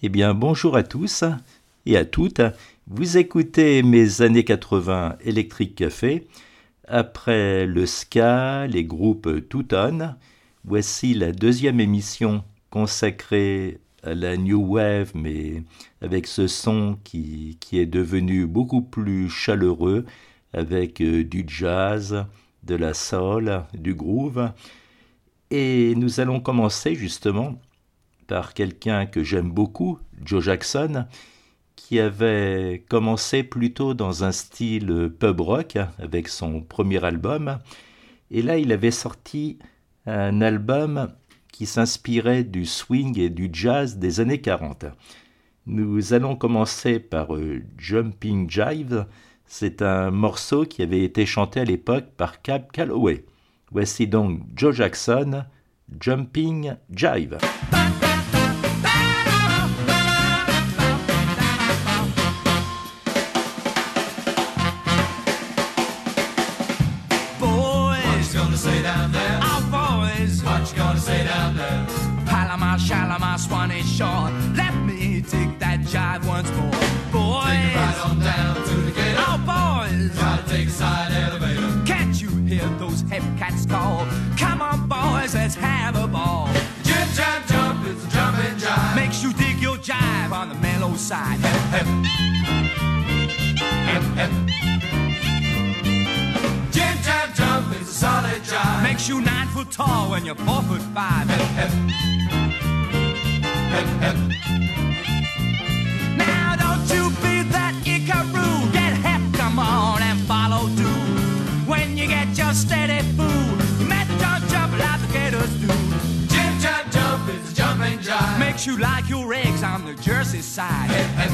Eh bien, bonjour à tous et à toutes. Vous écoutez mes années 80 Electric Café. Après le ska, les groupes Touton, voici la deuxième émission consacrée à la New Wave, mais avec ce son qui est devenu beaucoup plus chaleureux, avec du jazz, de la soul, du groove. Et nous allons commencer justement par quelqu'un que j'aime beaucoup, Joe Jackson, qui avait commencé plutôt dans un style pub rock avec son premier album. Et là, il avait sorti un album qui s'inspirait du swing et du jazz des années 40. Nous allons commencer par Jumping Jive. C'est un morceau qui avait été chanté à l'époque par Cab Calloway. Voici donc Joe Jackson, Jumping Jive. Shalimar, Swanee Shore. Let me take that jive once more. Boys, take a ride on down to the gate. Oh, boys, gotta take a side elevator. Can't you hear those heavy cats call? Come on, boys, let's have a ball. Jib, jab, jump, it's a jumping jive. Makes you dig your jive on the mellow side. Hep, hep. Hep, hep. Jib, jab, jump, it's a solid jive. Makes you 9 foot tall when you're 4 foot 5. Hep, hep. Hep, hep. Now don't you be that Ikaru. Get hep, come on and follow too. When you get your steady food, you make the jump jump like the gators do. Jib, jab, jump is a jumping jive. Makes you like your eggs on the Jersey side. Hep, hep.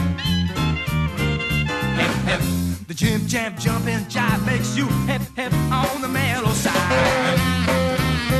Hep, hep. The jib, jab, jumping jive makes you hep, hep on the mellow side. Hep, hep.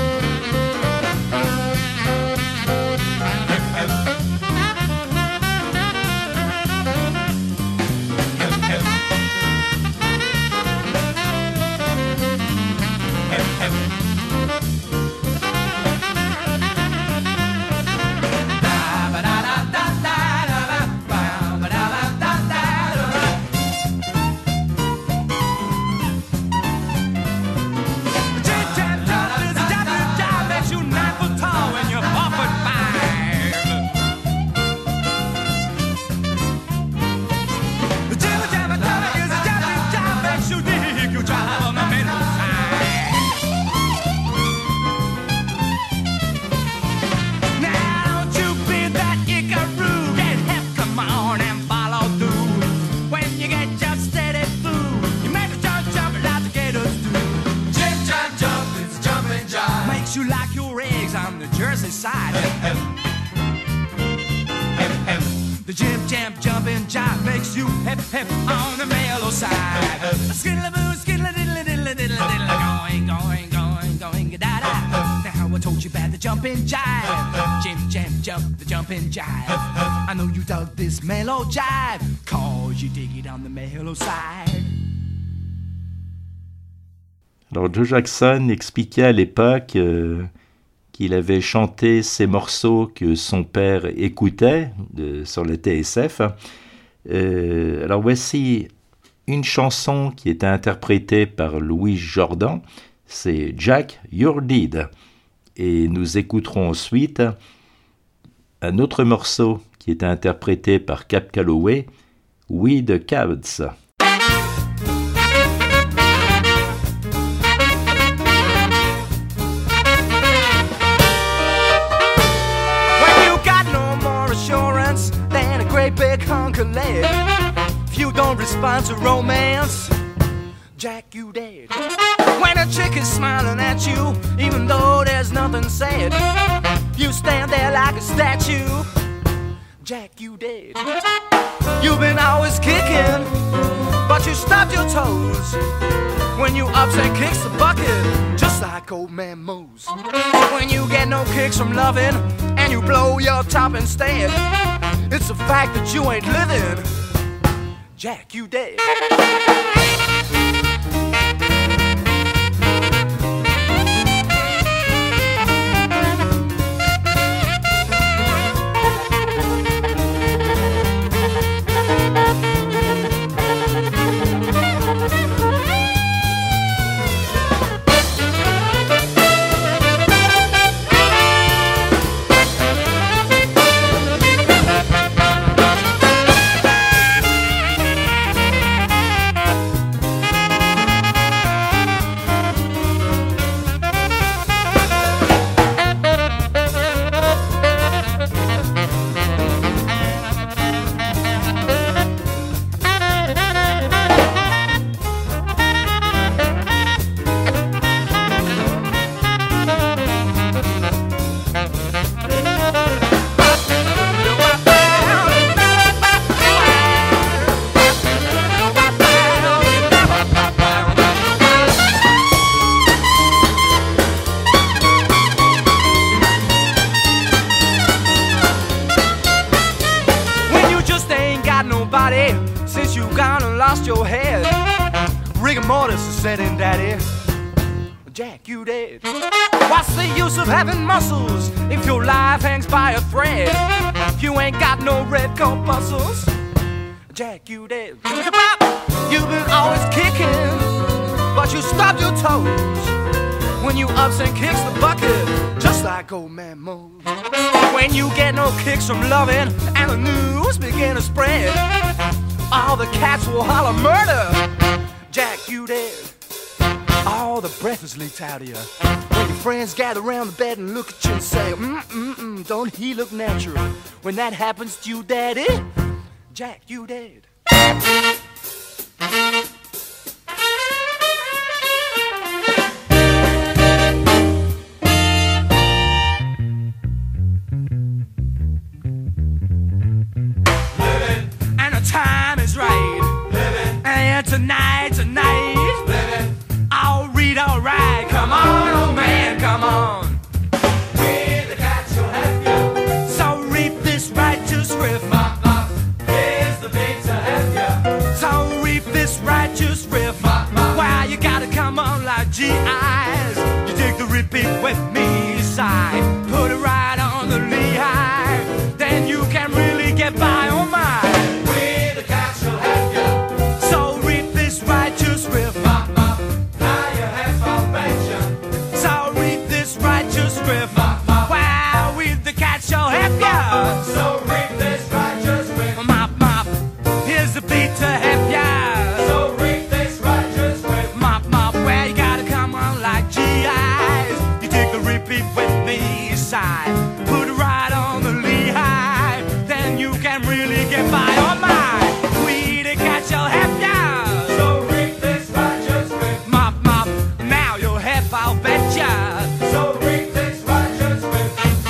I know you dug this mellow jive, cause you dig it on the mellow side. Alors Joe Jackson expliquait à l'époque qu'il avait chanté ces morceaux que son père écoutait sur le TSF. Alors voici une chanson qui était interprétée par Louis Jordan, c'est Jack, You're Dead. Et nous écouterons ensuite un autre morceau qui est interprété par Cab Calloway, We the Cats. When you got no more assurance than a great big hunk of lead, if you don't respond to romance, Jack, you dead. When a chick is smiling at you, even though there's nothing said, you stand there like a statue, Jack, you dead. You've been always kicking, but you stubbed your toes when you ups and kicks the bucket, just like old man Moose. When you get no kicks from loving and you blow your top instead, it's the fact that you ain't living, Jack, you dead. your head. Rigor mortis is setting, daddy. Jack, you dead. What's the use of having muscles if your life hangs by a thread? If you ain't got no red corpuscles, Jack, you dead. You've been always kicking, but you stubbed your toes when you ups and kicks the bucket, just like old man Moe. When you get no kicks from loving and the news begin to spread, all the cats will holler murder. Jack, you dead. All the breath is leaked out of you when your friends gather around the bed and look at you and say, don't he look natural? When that happens to you, daddy, Jack, you dead. And the time is right, and tonight, living. I'll read alright. Come on, old man, come on. We're the cats who'll help you. So reap this righteous riff. Mop, mop. Here's the beat to help you. So reap this righteous riff. Mop, mop. Wow, you gotta come on like GIs. You dig the repeat with me, sigh. Put it right on the Lehigh. Then you can really get by on mine. We're the cats who'll help you. So reap this righteous riff. Mop, mop. Wow, with the cat shall help ya. So reap this righteous whip. Mop, mop. Here's the beat to help ya. So reap this righteous whip. Mop, mop. Well, you gotta come on like GIs. You take the repeat with me, side. Put it right on the Lehigh. Then you can really get by on mine. We the cat shall help ya. So reap this righteous whip. Mop, mop. Now you'll help, I'll bet ya. So reap this righteous whip.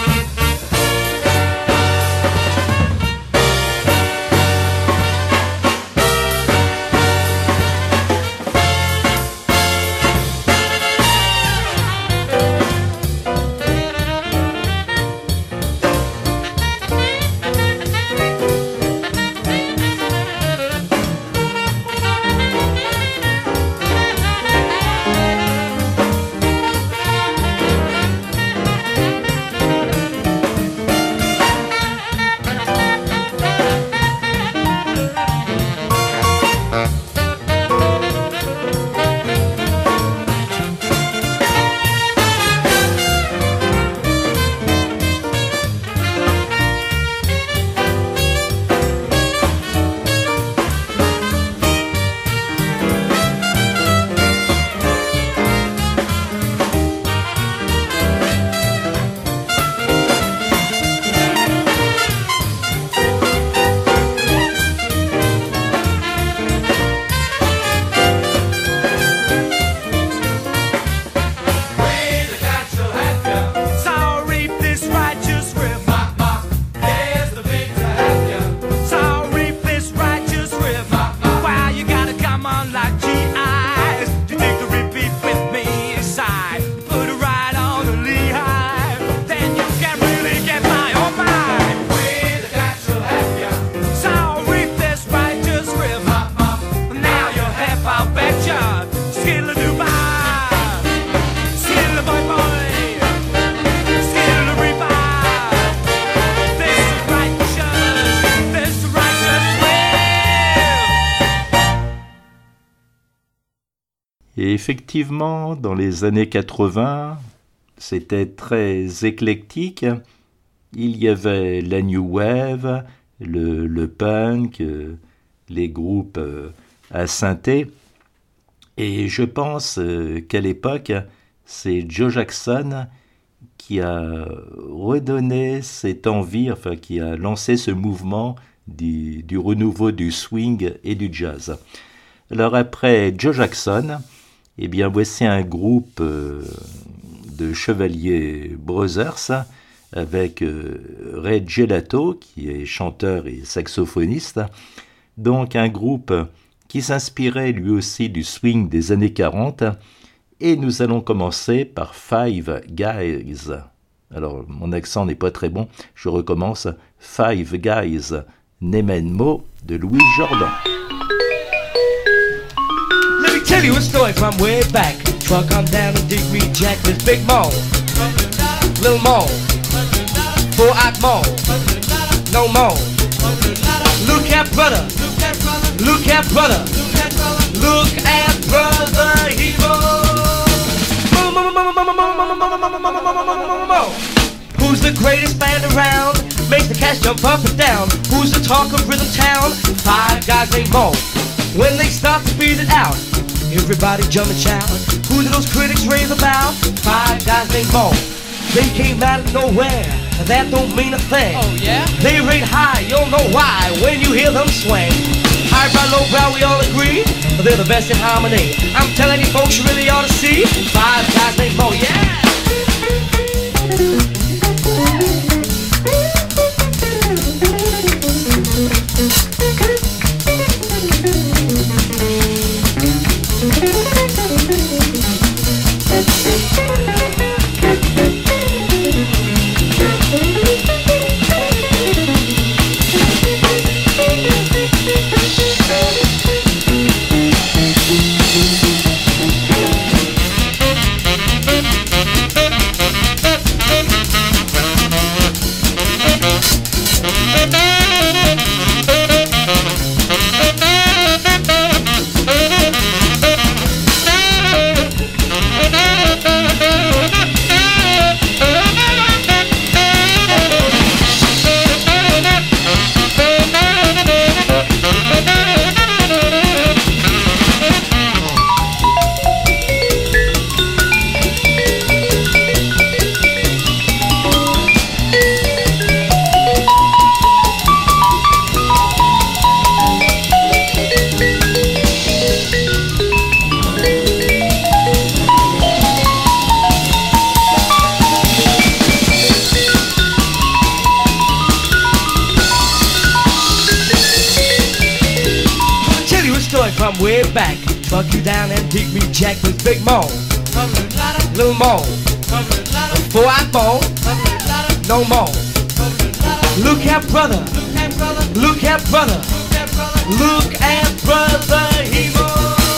Et effectivement, dans les années 80, c'était très éclectique. Il y avait la New Wave, le punk, les groupes à synthé. Et je pense qu'à l'époque, c'est Joe Jackson qui a redonné cette envie, enfin qui a lancé ce mouvement du renouveau du swing et du jazz. Alors après Joe Jackson, eh bien voici un groupe de Chevalier Brothers avec Ray Gelato qui est chanteur et saxophoniste. Donc un groupe qui s'inspirait lui aussi du swing des années 40. Et nous allons commencer par Five Guys. Alors mon accent n'est pas très bon, je recommence. Five Guys, Nemen Mo de Louis Jordan. Tell you a story from way back. Truck on down and dig me Jack with Big Mo, Lil Mo, 4-Eyed Mo, no more. Look at brother, look at brother, look at brother Hebo. Who's the greatest band around? Makes the cash jump up and down. Who's the talk of Rhythm Town? 5 guys named Mo. When they start to beat it out, everybody jump and shout. Who do those critics rave about? 5 guys named Mo. They came out of nowhere, that don't mean a thing. Oh yeah? They rate high, you'll know why when you hear them swing. Highbrow, lowbrow, we all agree, they're the best in harmony. I'm telling you folks, you really ought to see 5 guys named Mo, yeah! From way back, fuck you down and dig me Jack with Big Mo, Lil Mo, 4-Eyed Mo, no more. Look at brother, look at brother, look at brother Hebo.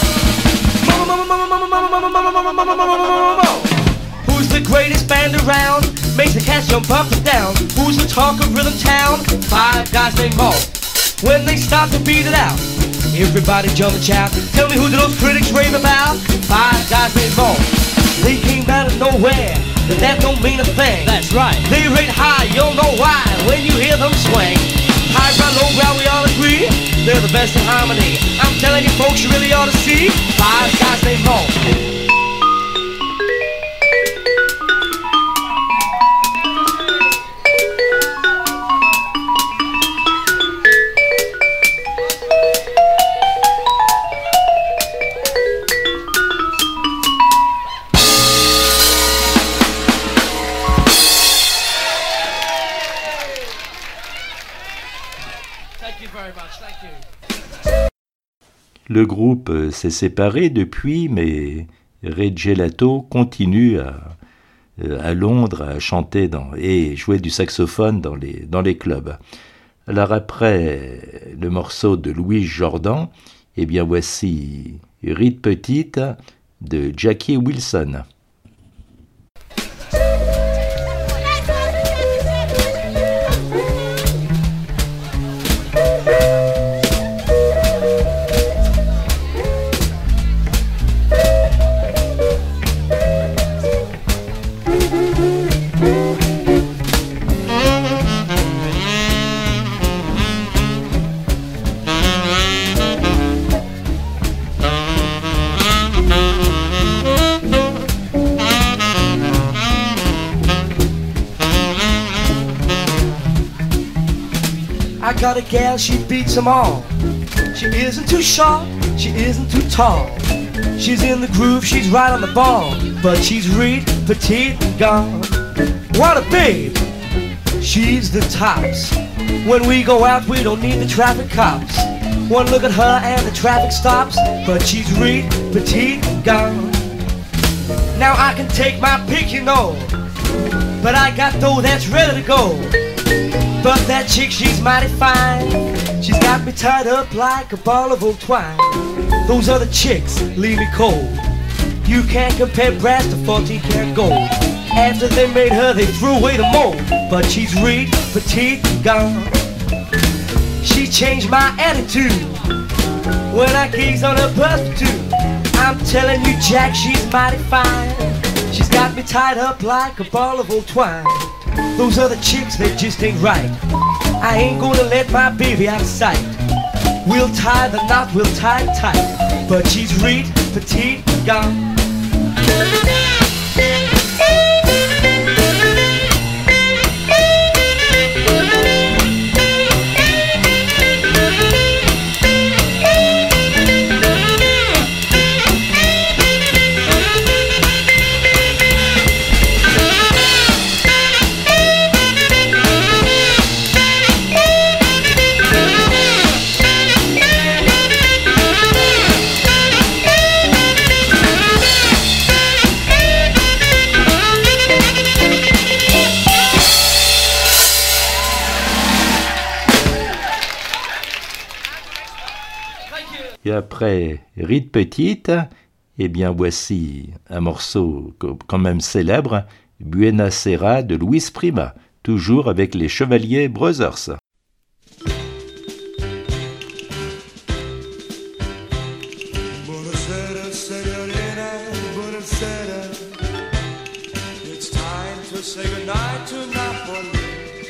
Who's the greatest band around? Makes the cats jump up and down. Who's the talk of Rhythm Town? 5 guys named Mo. When they start to beat it out, everybody jump and shout. Tell me who do those critics rave about? 5 guys named Mo. They came out of nowhere, but that don't mean a thing. That's right. They rate high, you'll know why when you hear them swing. Highbrow, lowbrow, we all agree, they're the best in harmony. I'm telling you folks, you really ought to see 5 guys named Mo. Le groupe s'est séparé depuis, mais Ray Gelato continue à Londres à chanter et jouer du saxophone dans les clubs. Alors après le morceau de Louis Jordan, eh bien voici Rite Petite de Jackie Wilson. I got a gal, she beats them all. She isn't too short, she isn't too tall. She's in the groove, she's right on the ball, but she's real petite and gone. What a babe, she's the tops. When we go out, we don't need the traffic cops. One look at her and the traffic stops, but she's real petite and gone. Now I can take my pick, you know, but I got dough that's ready to go. But that chick, she's mighty fine. She's got me tied up like a ball of old twine. Those other chicks leave me cold. You can't compare brass to 14 karat gold. After they made her, they threw away the mold. But she's reed, petite, gone. She changed my attitude when I gaze on her prostitute. I'm telling you, Jack, she's mighty fine. She's got me tied up like a ball of old twine. Those other chicks, they just ain't right. I ain't gonna let my baby out of sight. We'll tie the knot, we'll tie it tight. But she's reed, petite, gone. Et après Rite Petite, eh bien voici un morceau quand même célèbre, Buena Sera de Luis Prima, toujours avec les Chevalier Brothers. Buonasera, signorina, buonasera. It's time to say goodnight to Napoli.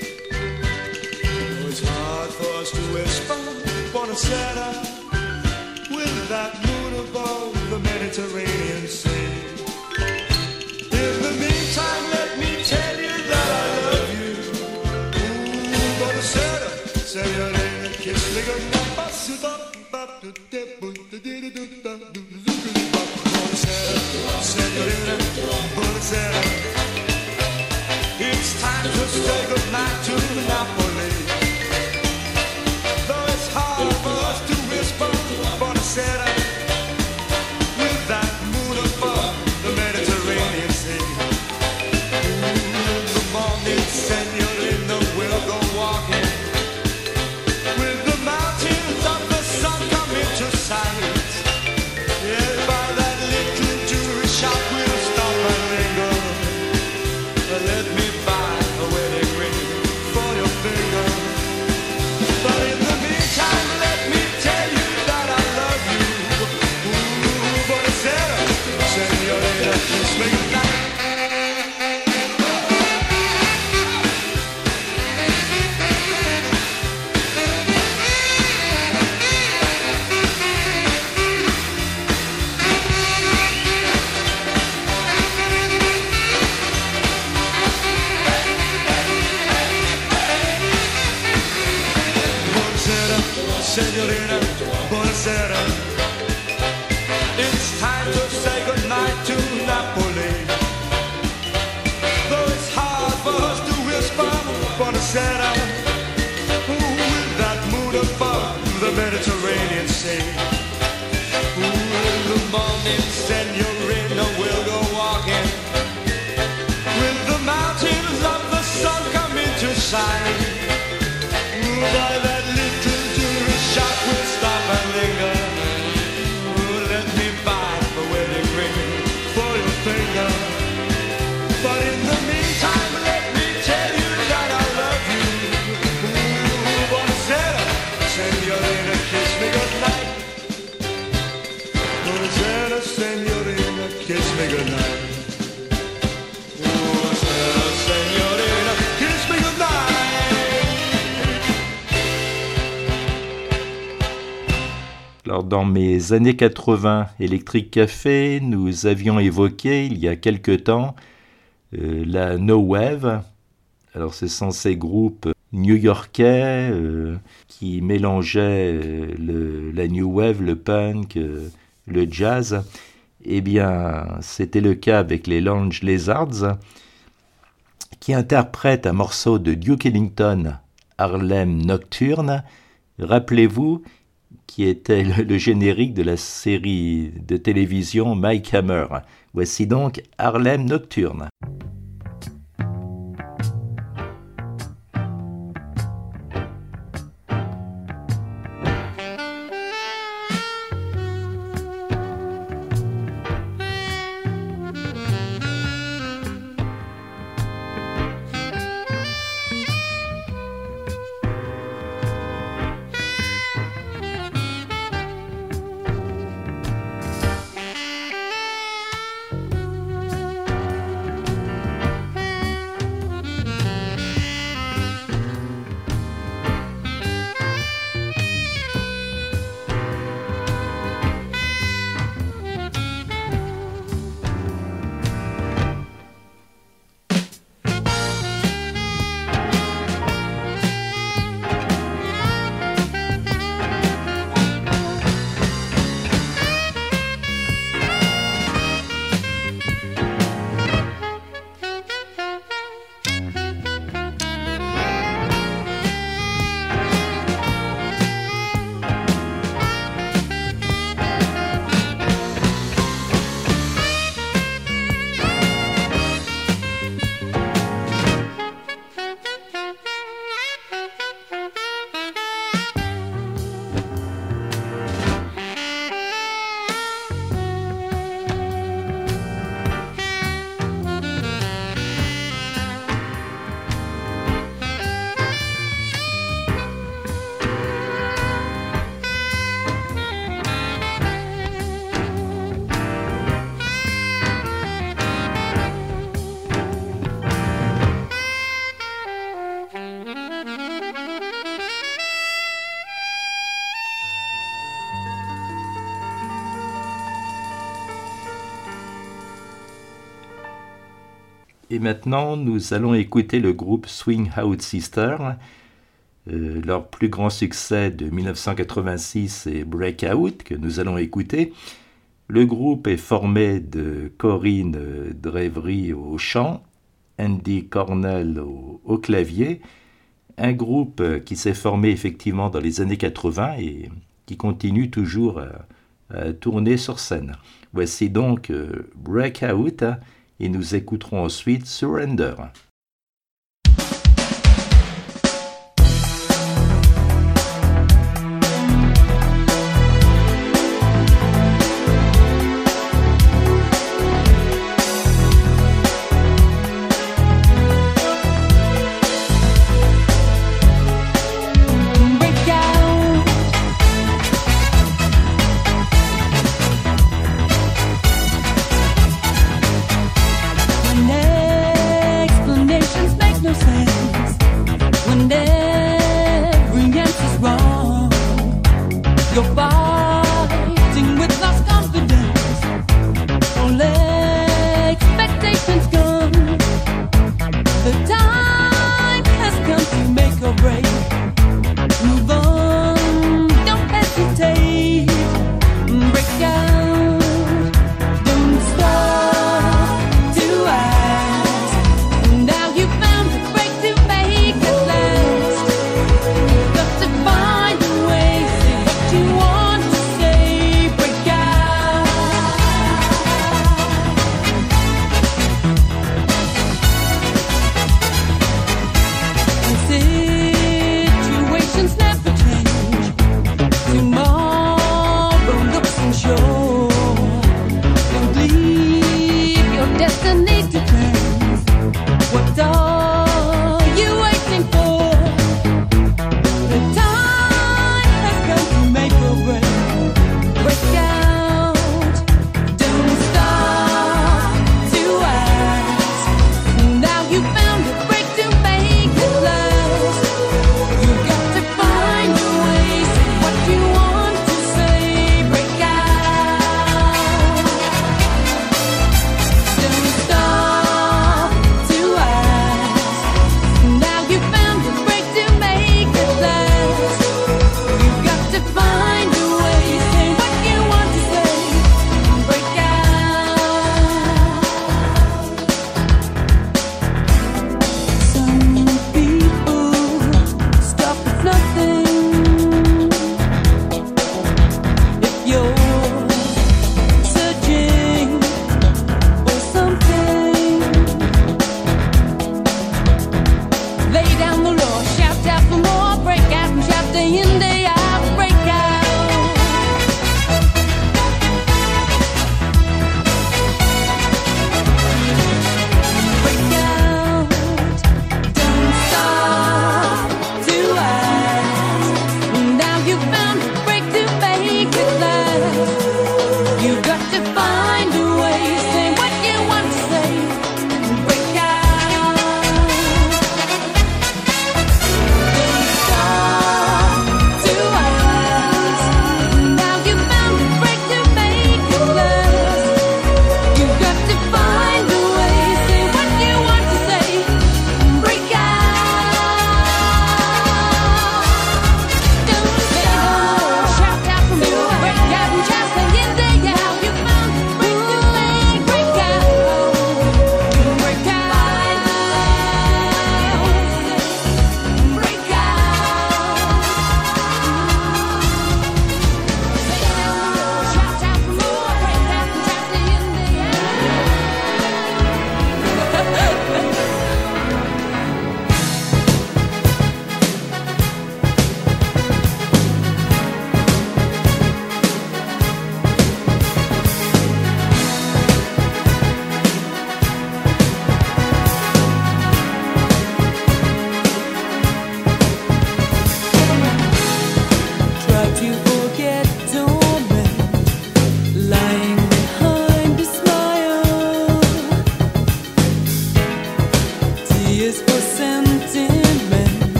Oh, it's hard for us to whisper, buonasera, with that moon above the Mediterranean Sea. In the meantime, let me tell you that I love you. Ooh, buonasera, signorina, kiss me goodnight. Buonasera, signorina, buonasera. It's time to say goodnight to Napoli. Though it's hard for us to whisper, buonasera, with that moon above the Mediterranean Sea. In the morning, signorina, we'll go walking, with the mountains of the sun come into sight. Yeah, by that little jewelry shop we'll stop and linger. Let me buy a wedding ring for your finger. But in the meantime, let me tell you that I love you. Ooh, buonasera, signorina, kiss me goodnight. Signorina, buonasera. It's time to say goodnight to Napoli. Though it's hard for us to whisper, buonasera, with that moon above the Mediterranean Sea. In the morning, signorina, we'll go walking, with the mountains of the sun come into sight. By that little jewelry shop we'll stop and linger. Ooh, let me buy a wedding ring for your finger. But in the meantime, let me tell you that I love you. Ooh, buonasera, signorina, kiss me goodnight. Buonasera, signorina, kiss me goodnight. Buonasera, signorina, kiss me goodnight. Alors, dans mes années 80, Electric Café, nous avions évoqué il y a quelque temps la No Wave. Alors, ce sont ces groupes new-yorkais qui mélangeaient la New Wave, le punk, le jazz. Eh bien, c'était le cas avec les Lounge Lizards, qui interprètent un morceau de Duke Ellington, Harlem Nocturne. Rappelez-vous, qui était le générique de la série de télévision Mike Hammer. Voici donc Harlem Nocturne. Et maintenant, nous allons écouter le groupe Swing Out Sister. Leur plus grand succès de 1986 est Breakout, que nous allons écouter. Le groupe est formé de Corinne Drevery au chant, Andy Cornell au clavier, un groupe qui s'est formé effectivement dans les années 80 et qui continue toujours à tourner sur scène. Voici donc Breakout et nous écouterons ensuite Surrender.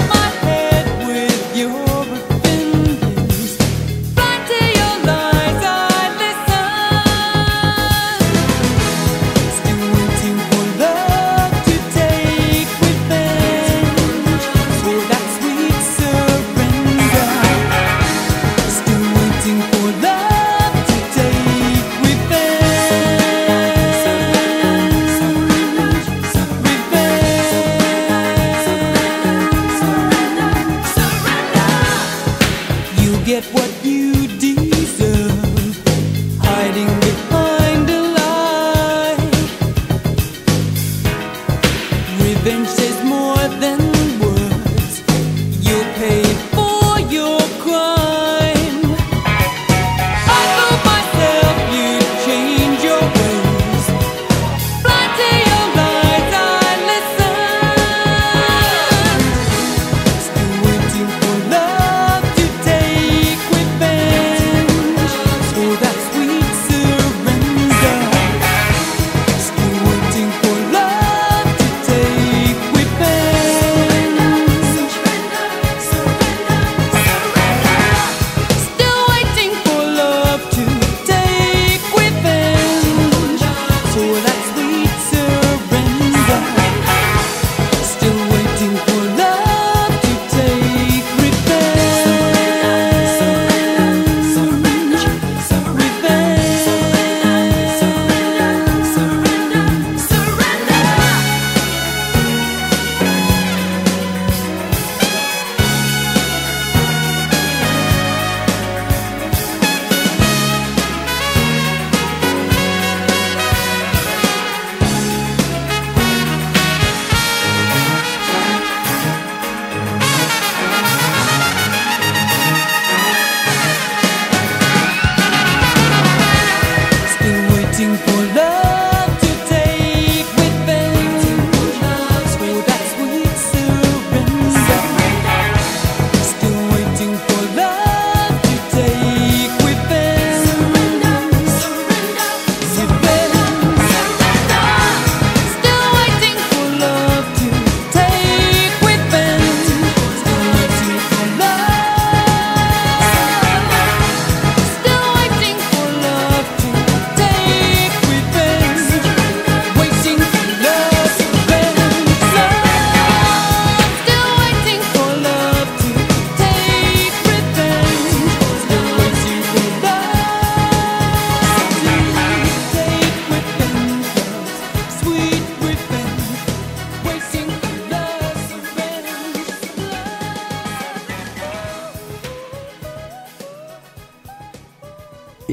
Fly to your lies.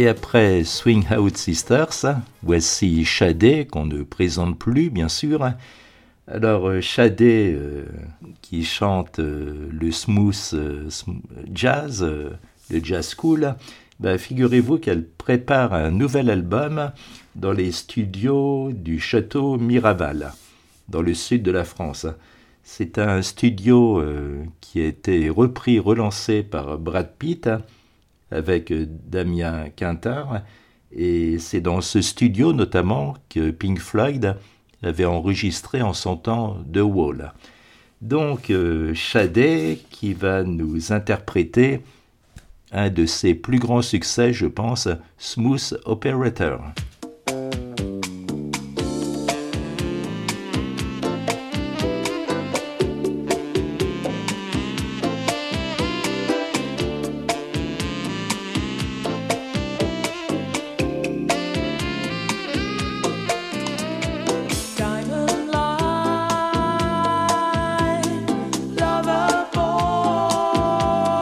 Et après Swing Out Sisters, voici Shadé, qu'on ne présente plus, bien sûr. Alors, Shadé, qui chante le smooth jazz, le jazz cool, figurez-vous qu'elle prépare un nouvel album dans les studios du château Miraval, dans le sud de la France. C'est un studio qui a été repris, relancé par Brad Pitt, avec Damien Quintard, et c'est dans ce studio notamment que Pink Floyd avait enregistré en son temps The Wall. Donc Shadé qui va nous interpréter un de ses plus grands succès, je pense, Smooth Operator.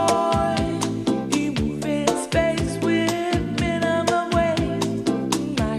Space with minimum waste.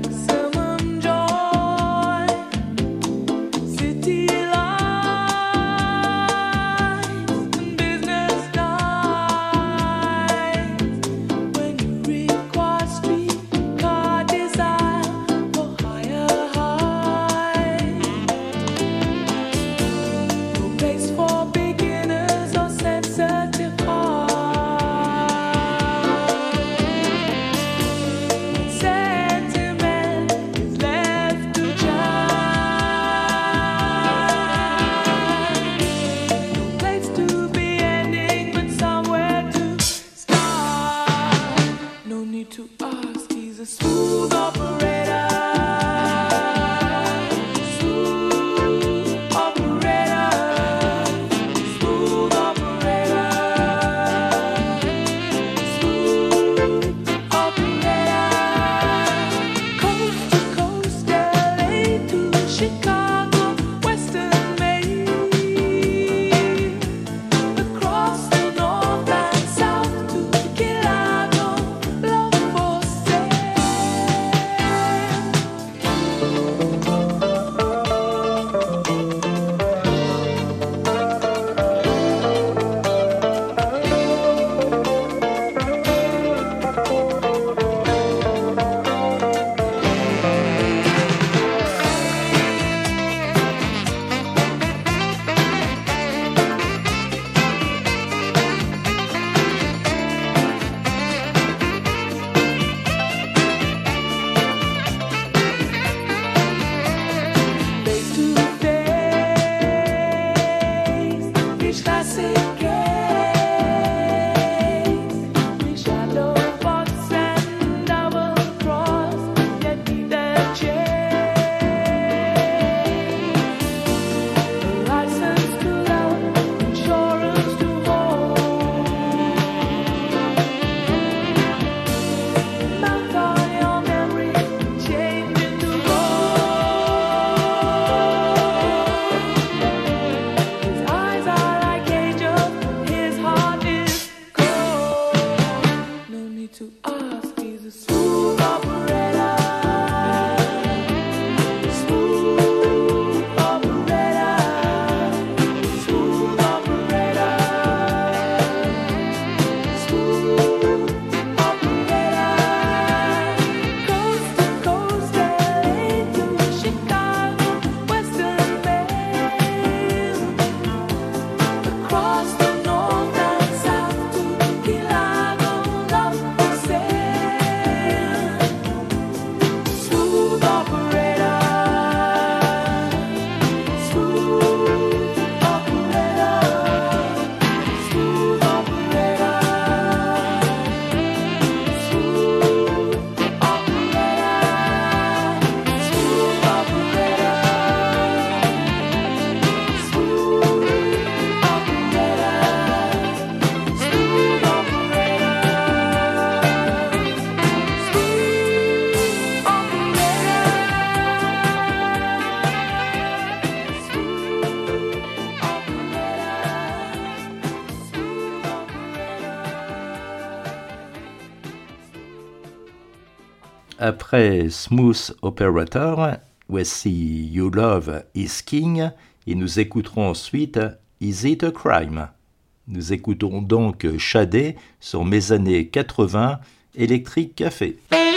Après Smooth Operator, voici You Love Is King et nous écouterons ensuite Is It a Crime? Nous écoutons donc Shadé sur Mes années 80 Electric Café.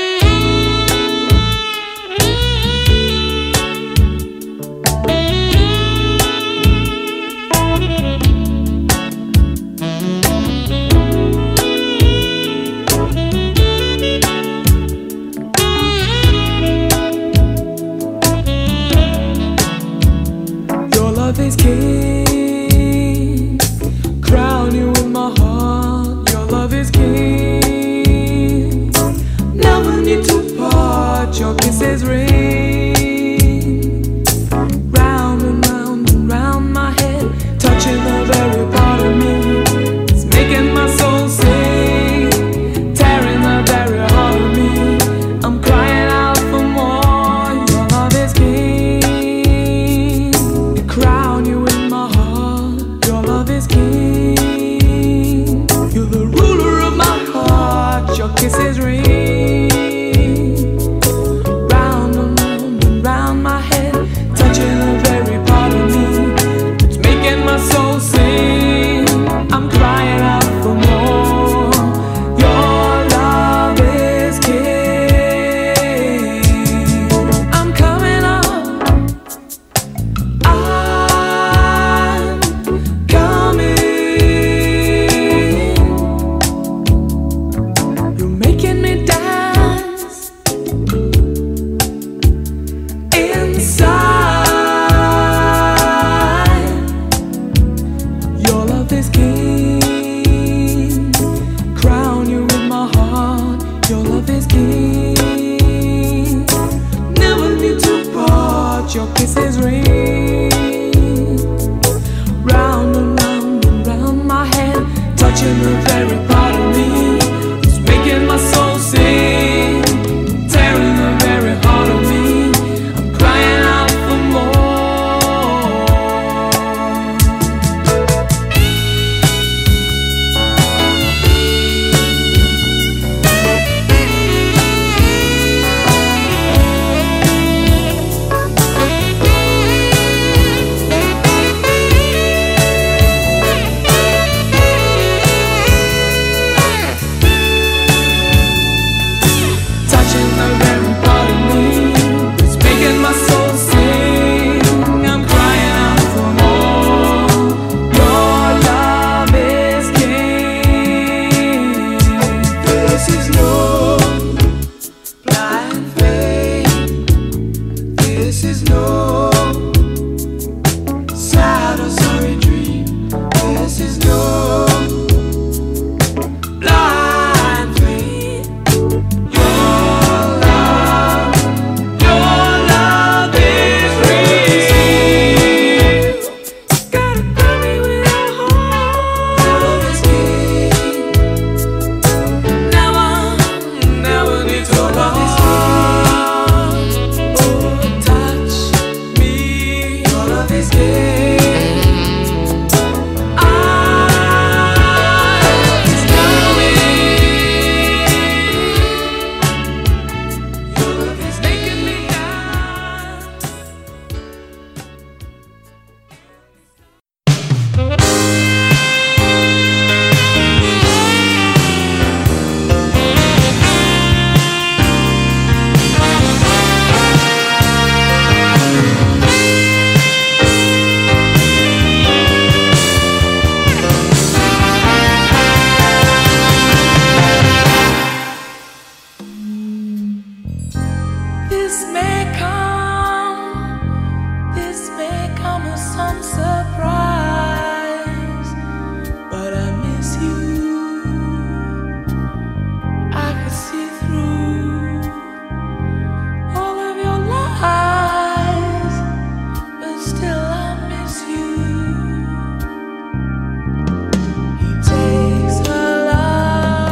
Is king, crown you in my heart. Your love is king. Never need to part. Your kisses ring round and round and round my head, touching the very part of me. It's making my soul sing, tearing the very heart of me. I'm crying out for more. Your love is king. Crown you in my heart. Your love is king. You're the ruler of my heart. Your kisses ring round and round and round my head, touching the very part of me. It's making my soul sing. I'm crying out for more. Your love is king. I'm coming up. Your kisses ring round and round and round my head, touching the very part of me. It's making my soul sing, tearing the very heart of me. I'm crying out for more.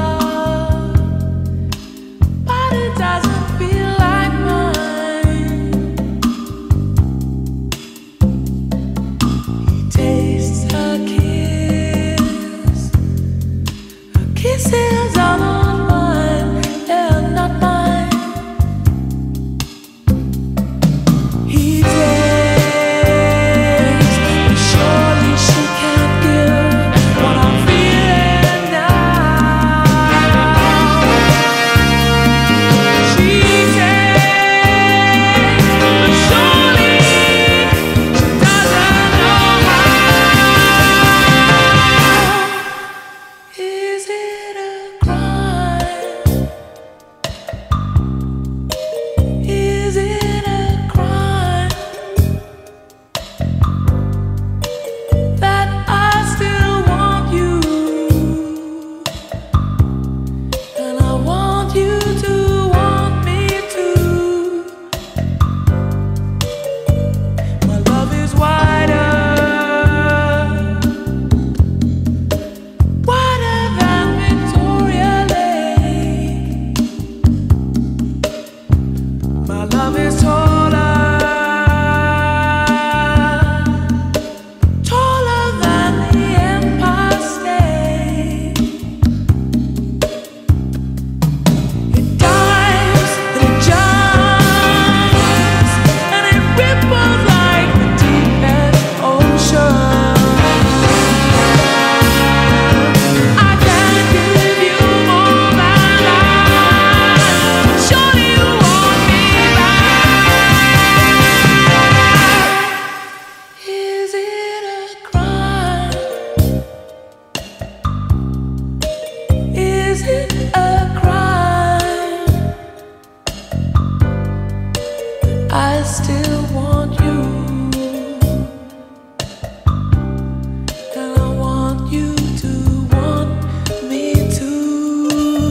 Doesn't feel like mine. I still want you, and I want you to want me too.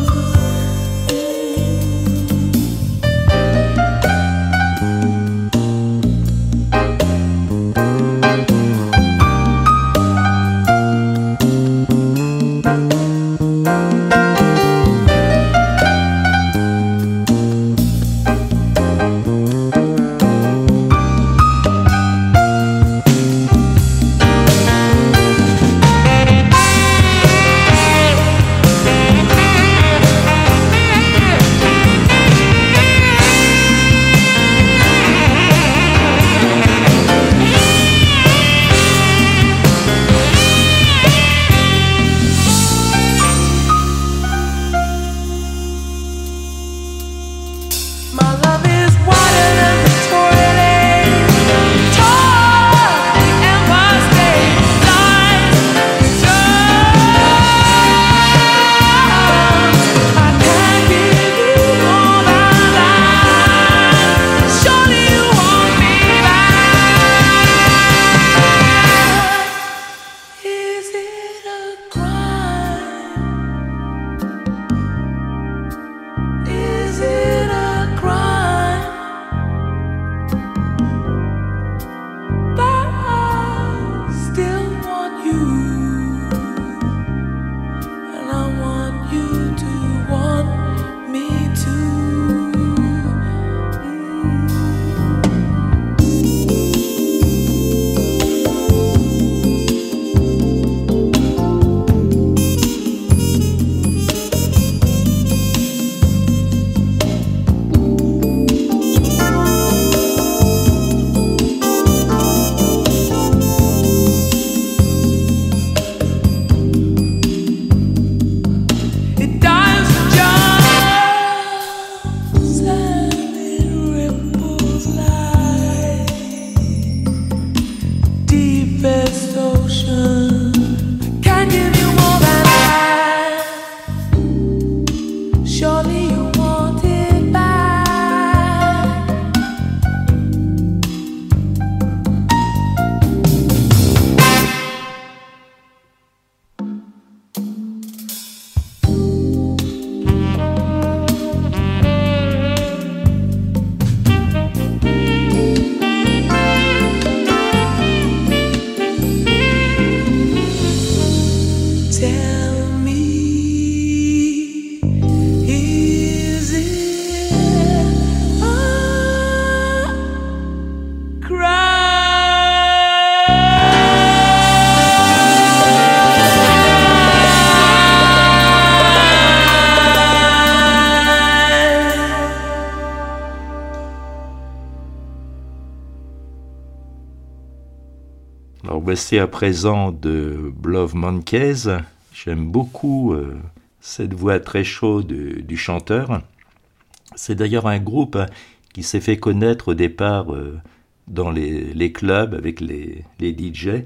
Alors voici à présent de Love Monkeys. J'aime beaucoup cette voix très chaude du chanteur. C'est d'ailleurs un groupe qui s'est fait connaître au départ dans les clubs avec les DJ.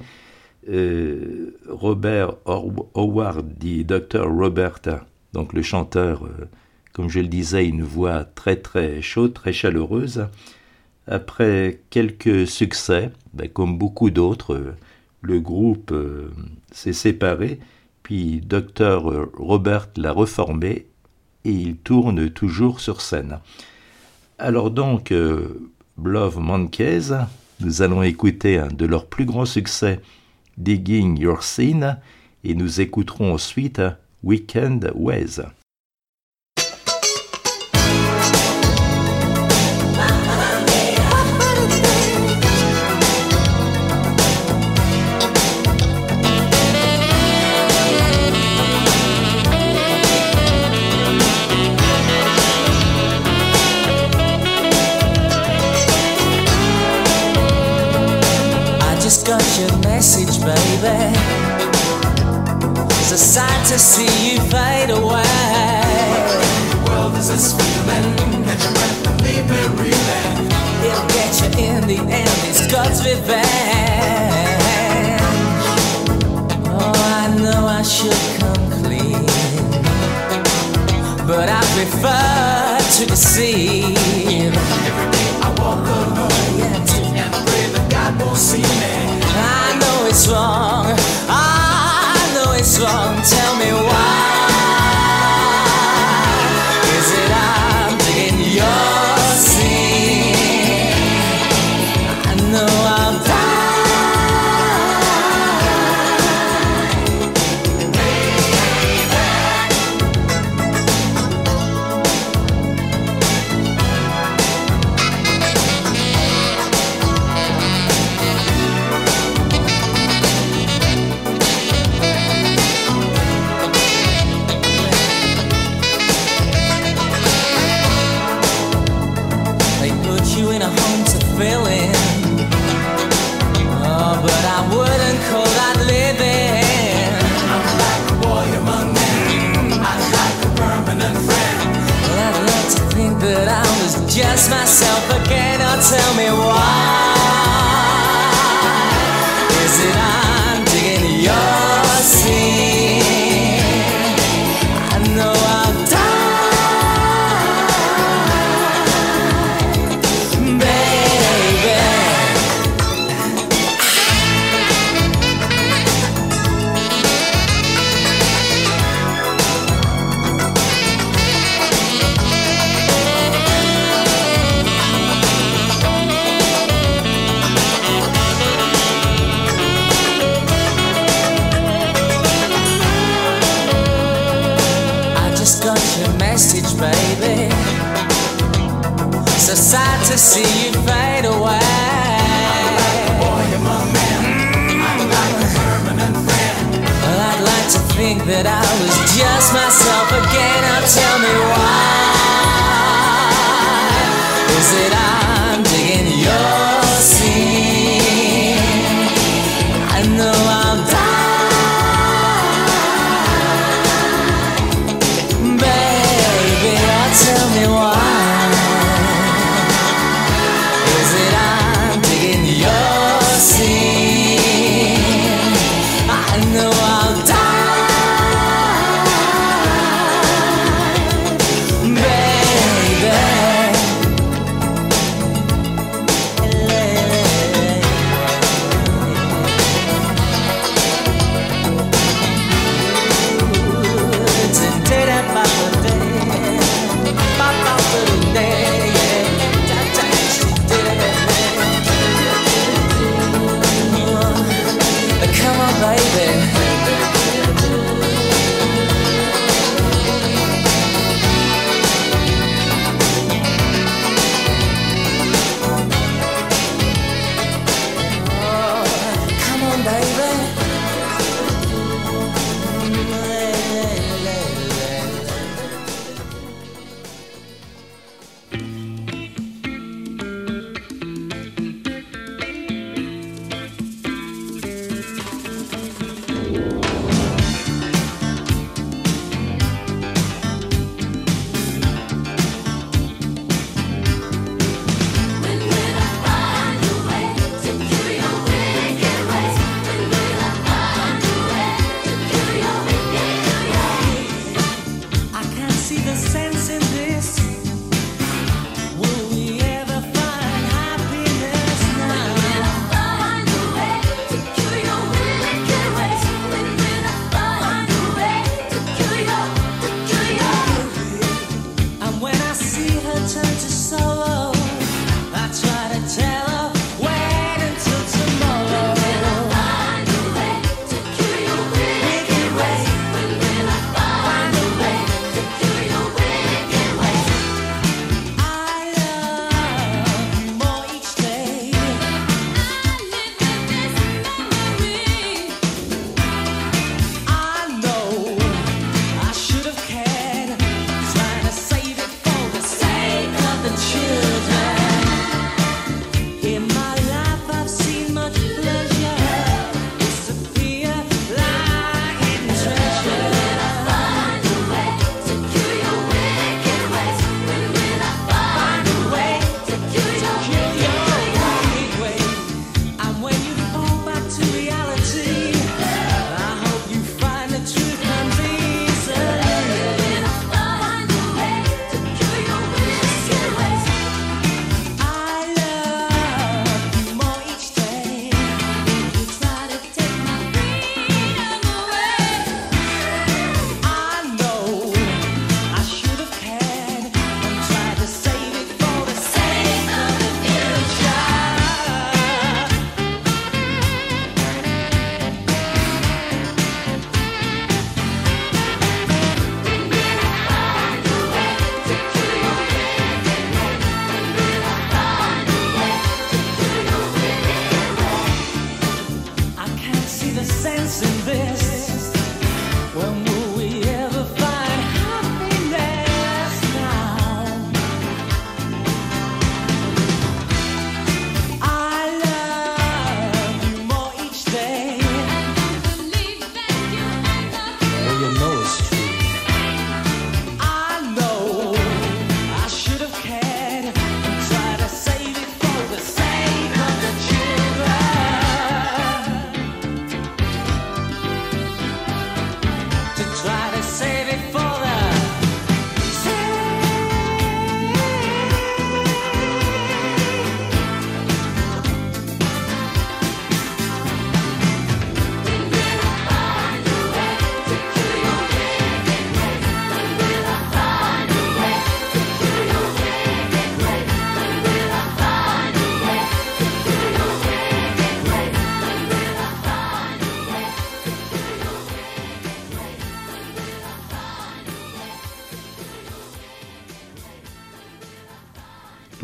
Robert Howard dit Dr. Robert, donc le chanteur, comme je le disais, une voix très très chaude, très chaleureuse. Après quelques succès, comme beaucoup d'autres, le groupe s'est séparé, puis Dr. Robert l'a reformé et il tourne toujours sur scène. Alors donc, Love Monkeys, nous allons écouter un de leurs plus grands succès, Digging Your Scene, et nous écouterons ensuite Weekend Ways. Got your message, baby. It's a sight to see you fade away. The world is a feeling. Catch your breath and leave me reeling. It'll get you in the end. It's God's revenge. Oh, I know I should come clean, but I prefer to deceive. Every day I walk alone. myself again. Oh, tell me why. Is it I'm digging your scene? I know I'll die, baby. Got your message, baby. So sad to see you fade away. I'm like a boy and my man. I'm like a permanent friend. Well, I'd like to think that I was just myself again. Now tell me why. Is it I'm digging your scene? I know I'll die. Tell me why. Is it I'm digging your scene? I know I'll die, baby.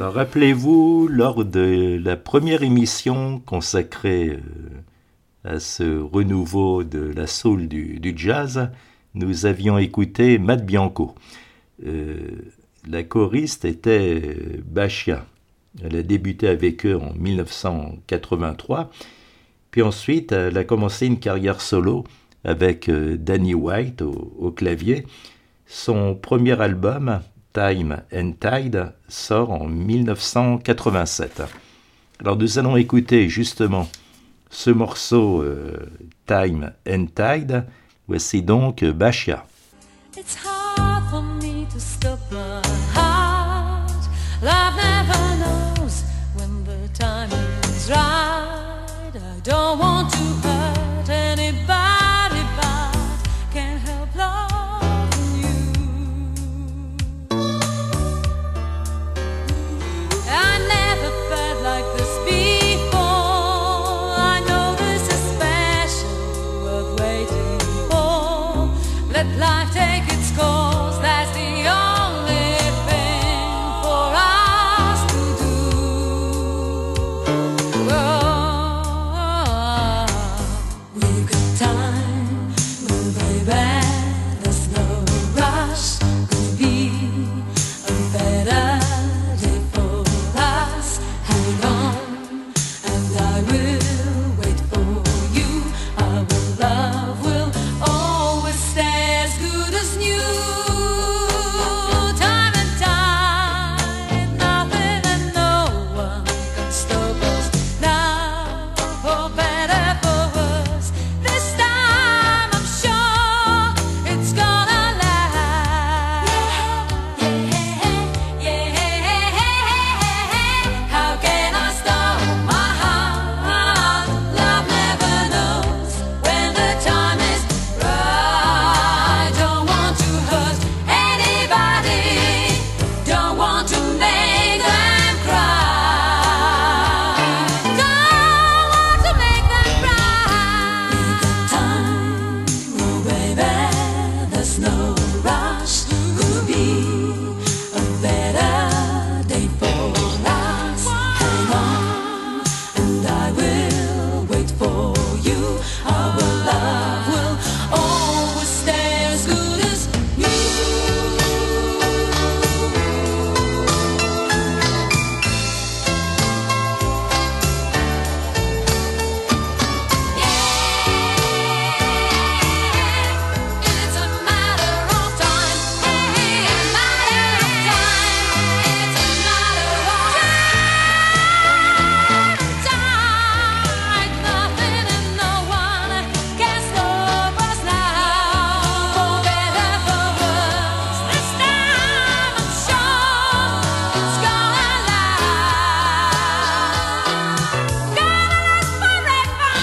Alors rappelez-vous, lors de la première émission consacrée à ce renouveau de la soul du jazz, nous avions écouté Matt Bianco. La choriste était Bachia. Elle a débuté avec eux en 1983, puis ensuite elle a commencé une carrière solo avec Danny White au clavier. Son premier album, Time and Tide, sort en 1987. Alors nous allons écouter justement ce morceau Time and Tide. Voici donc Bachia. It's hard for me to stop my heart. Love never knows when the time is right. I don't want to hurt anybody, but can't help loving you. I never felt like this before. I know this is special, worth waiting for. Let life take its course, that's the only thing for us to do. Oh, we've got time, well baby, there's no rush. Could be a better day for us. Hang on, and I will wait for you. Our love will always stay as good as new. Time and tide, nothing and no one can stop us now. For better, for worse, this time I'm sure it's gonna last. How can I stop my heart? Love never knows when the time is right. Don't want to hurt anybody, don't want to make them cry. Don't want to make them cry. We got time, oh baby, there's no rush. Could be a better day for us. Hang on, and I will wait for you. Our love will always stay as good as new. It's a matter of time. It's a matter of time. It's a matter of time. Nothing and no one can stop us now. For better, for worse, this time I'm sure it's gonna last. Gonna last forever.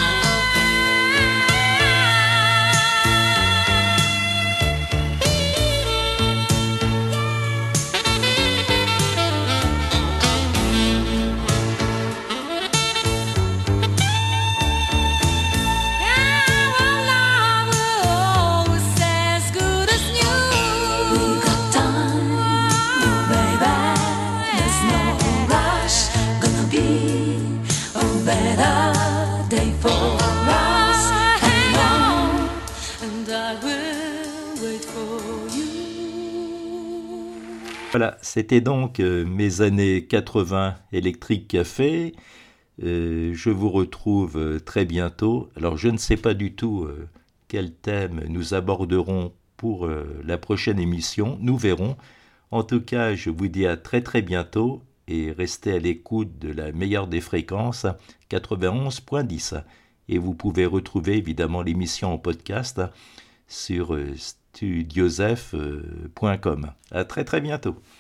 Our love will always stay as good as new. We got time, oh baby, there's no rush. Gonna be a better day for us. Hang on, and I will wait for you. Voilà, c'était donc mes années 80 Electric Café. Je vous retrouve très bientôt. Alors je ne sais pas du tout quel thème nous aborderons pour la prochaine émission. Nous verrons. En tout cas, je vous dis à très très bientôt et restez à l'écoute de la meilleure des fréquences, 91.10. Et vous pouvez retrouver évidemment l'émission en podcast sur studiosef.com. À très très bientôt.